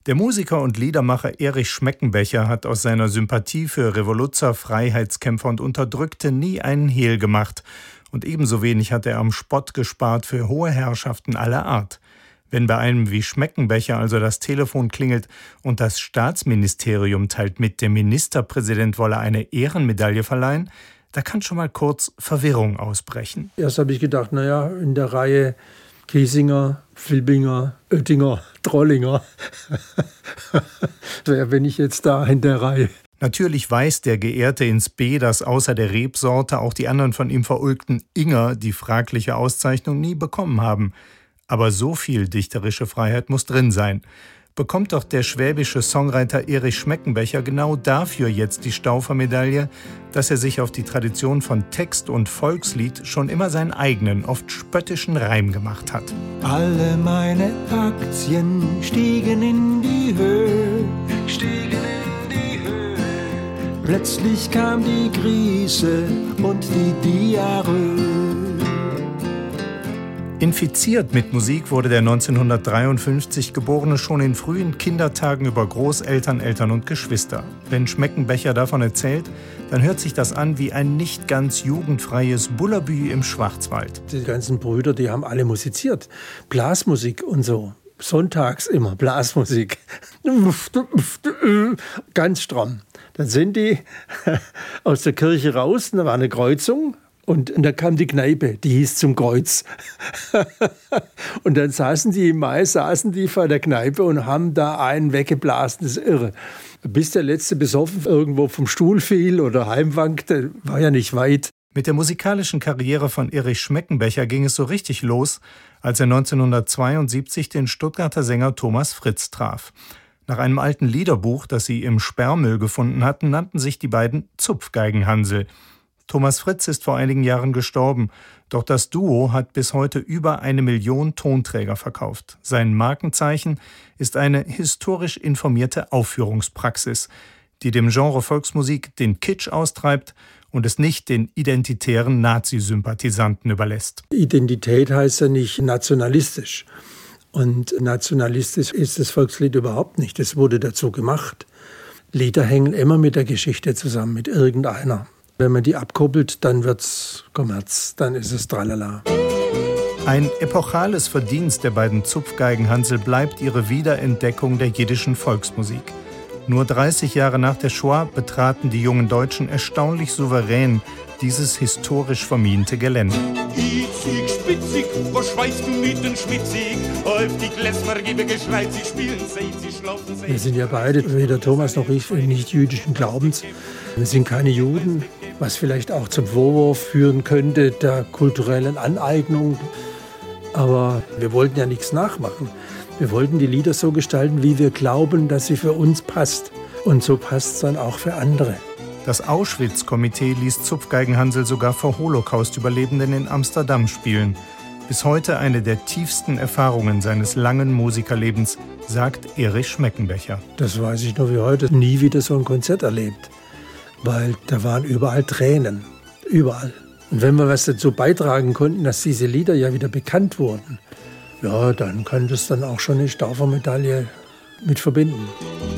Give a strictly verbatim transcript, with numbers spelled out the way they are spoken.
Der Musiker und Liedermacher Erich Schmeckenbecher hat aus seiner Sympathie für Revoluzer, Freiheitskämpfer und Unterdrückte nie einen Hehl gemacht. Und ebenso wenig hat er am Spott gespart für hohe Herrschaften aller Art. Wenn bei einem wie Schmeckenbecher also das Telefon klingelt und das Staatsministerium teilt mit, der Ministerpräsident wolle eine Ehrenmedaille verleihen, da kann schon mal kurz Verwirrung ausbrechen. Erst habe ich gedacht, naja, in der Reihe Kiesinger, Filbinger, Oettinger, Trollinger. Wer bin ich jetzt da in der Reihe? Natürlich weiß der Geehrte ins B, dass außer der Rebsorte auch die anderen von ihm verulgten Inger die fragliche Auszeichnung nie bekommen haben. Aber so viel dichterische Freiheit muss drin sein. Bekommt doch der schwäbische Songwriter Erich Schmeckenbecher genau dafür jetzt die Stauffer-Medaille, dass er sich auf die Tradition von Text und Volkslied schon immer seinen eigenen, oft spöttischen Reim gemacht hat. Alle meine Aktien stiegen in die Höhe, stiegen in die Höhe. Plötzlich kam die Krise und die Diarrhoe. Infiziert mit Musik wurde der neunzehnhundertdreiundfünfzig Geborene schon in frühen Kindertagen über Großeltern, Eltern und Geschwister. Wenn Schmeckenbecher davon erzählt, dann hört sich das an wie ein nicht ganz jugendfreies Bullabü im Schwarzwald. Die ganzen Brüder, die haben alle musiziert. Blasmusik und so. Sonntags immer Blasmusik. Ganz stramm. Dann sind die aus der Kirche raus, da war eine Kreuzung. Und, und da kam die Kneipe, die hieß Zum Kreuz. Und dann saßen die im Mai, saßen die vor der Kneipe und haben da einen weggeblasen, das ist irre. Bis der letzte besoffen irgendwo vom Stuhl fiel oder heimwankte, war ja nicht weit. Mit der musikalischen Karriere von Erich Schmeckenbecher ging es so richtig los, als er neunzehnhundertzweiundsiebzig den Stuttgarter Sänger Thomas Fritz traf. Nach einem alten Liederbuch, das sie im Sperrmüll gefunden hatten, nannten sich die beiden Zupfgeigenhansel. Thomas Fritz ist vor einigen Jahren gestorben, doch das Duo hat bis heute über eine Million Tonträger verkauft. Sein Markenzeichen ist eine historisch informierte Aufführungspraxis, die dem Genre Volksmusik den Kitsch austreibt und es nicht den identitären Nazi-Sympathisanten überlässt. Identität heißt ja nicht nationalistisch. Und nationalistisch ist das Volkslied überhaupt nicht. Es wurde dazu gemacht. Lieder hängen immer mit der Geschichte zusammen, mit irgendeiner. Wenn man die abkoppelt, dann wird's Kommerz, dann ist es Tralala. Ein epochales Verdienst der beiden Zupfgeigenhansel bleibt ihre Wiederentdeckung der jiddischen Volksmusik. Nur dreißig Jahre nach der Shoah betraten die jungen Deutschen erstaunlich souverän dieses historisch vermiente Gelände. Hitzig, spitzig, wo schweißt du mit den Schmitzig? Auf die Gläsmer gebe geschreit, sie spielen, seht sie schlafen, seht. Wir sind ja beide, weder Thomas noch ich, nicht jüdischen Glaubens. Wir sind keine Juden, was vielleicht auch zum Vorwurf führen könnte der kulturellen Aneignung. Aber wir wollten ja nichts nachmachen. Wir wollten die Lieder so gestalten, wie wir glauben, dass sie für uns passt. Und so passt es dann auch für andere. Das Auschwitz-Komitee ließ Zupfgeigenhansel sogar vor Holocaust-Überlebenden in Amsterdam spielen. Bis heute eine der tiefsten Erfahrungen seines langen Musikerlebens, sagt Erich Schmeckenbecher. Das weiß ich noch wie heute. Nie wieder so ein Konzert erlebt. Weil da waren überall Tränen. Überall. Und wenn wir was dazu beitragen konnten, dass diese Lieder ja wieder bekannt wurden, ja, dann kann das dann auch schon eine Stauffer-Medaille mit verbinden.